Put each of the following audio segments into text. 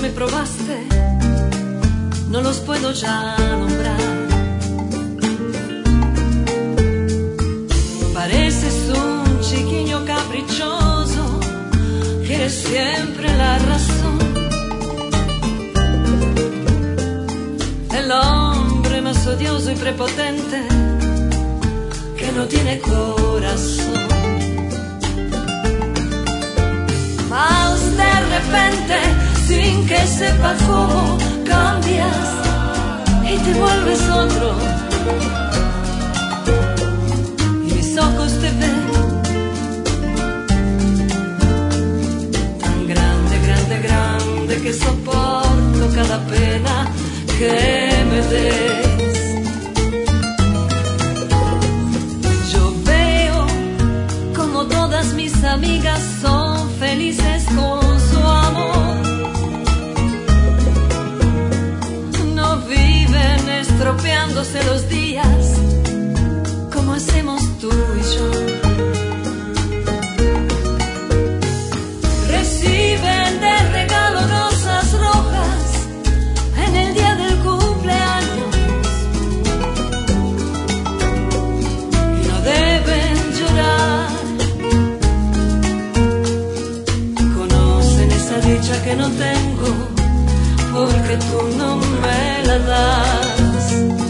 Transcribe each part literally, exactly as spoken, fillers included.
me probaste, no los puedo ya nombrar. Pareces un chiquillo caprichoso, quieres siempre la razón. El hombre más odioso y prepotente que no tiene corazón. Mas de repente, sin que sepa cómo, cambias y te vuelves otro. Y mis ojos te ven tan grande, grande, grande que soporto cada pena que me des. Yo veo como todas mis amigas son felices con su amor. No viven estropeándose los días como hacemos tú y yo. Reciben de regalo rosas rojas en el día del cumpleaños y no deben llorar. Conocen esa dicha que no tengo porque tú no me la das.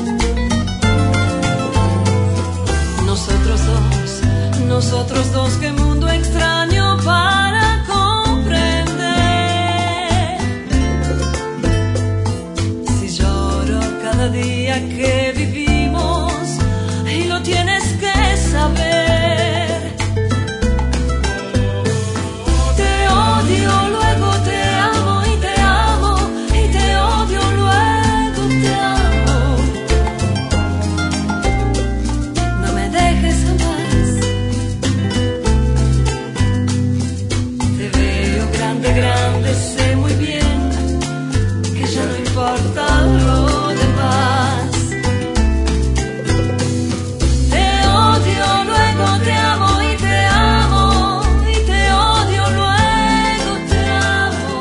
Nosotros dos, nosotros dos, qué mundo extraño para comprender. Si lloro cada día que vivimos y lo tienes que saber. Te odio, luego te amo y te amo y te odio, luego te amo. No me dejes jamás. Te veo grande, grande, sé muy bien que ya no importa lo demás. Te odio, luego te amo y te amo y te odio, luego te amo.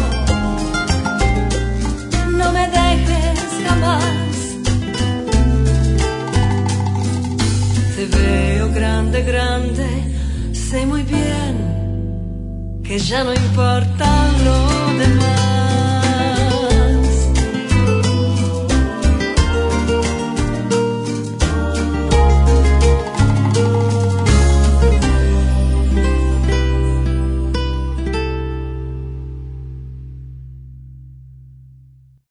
No me dejes jamás. Te veo grande, grande, sé muy bien que ya no importa lo